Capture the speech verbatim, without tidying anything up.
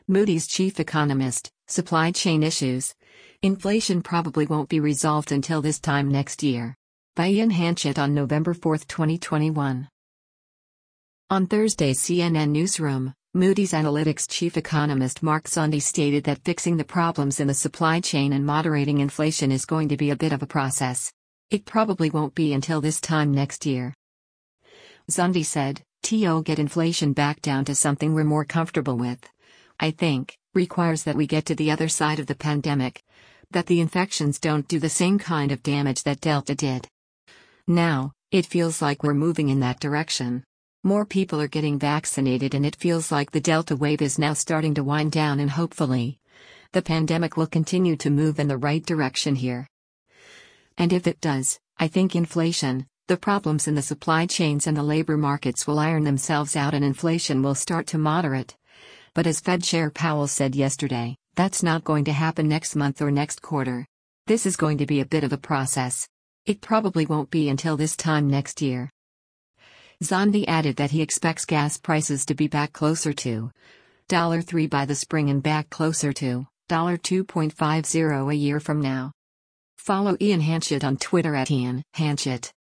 Moody's chief economist, supply chain issues. Inflation probably won't be resolved until this time next year. By Ian Hanchett on November fourth, twenty twenty-one. On Thursday's C N N Newsroom, Moody's Analytics chief economist Mark Zandi stated that fixing the problems in the supply chain and moderating inflation is going to be a bit of a process. It probably won't be until this time next year. Zandi said, "To get inflation back down to something we're more comfortable with, I think, requires that we get to the other side of the pandemic, that the infections don't do the same kind of damage that Delta did. Now, it feels like we're moving in that direction. More people are getting vaccinated and it feels like the Delta wave is now starting to wind down and hopefully, the pandemic will continue to move in the right direction here. And if it does, I think inflation, the problems in the supply chains and the labor markets will iron themselves out and inflation will start to moderate. But as Fed Chair Powell said yesterday, that's not going to happen next month or next quarter. This is going to be a bit of a process. It probably won't be until this time next year." Zandi added that he expects gas prices to be back closer to three dollars by the spring and back closer to two point five zero a year from now. Follow Ian Hanchett on Twitter at Ian Hanchett.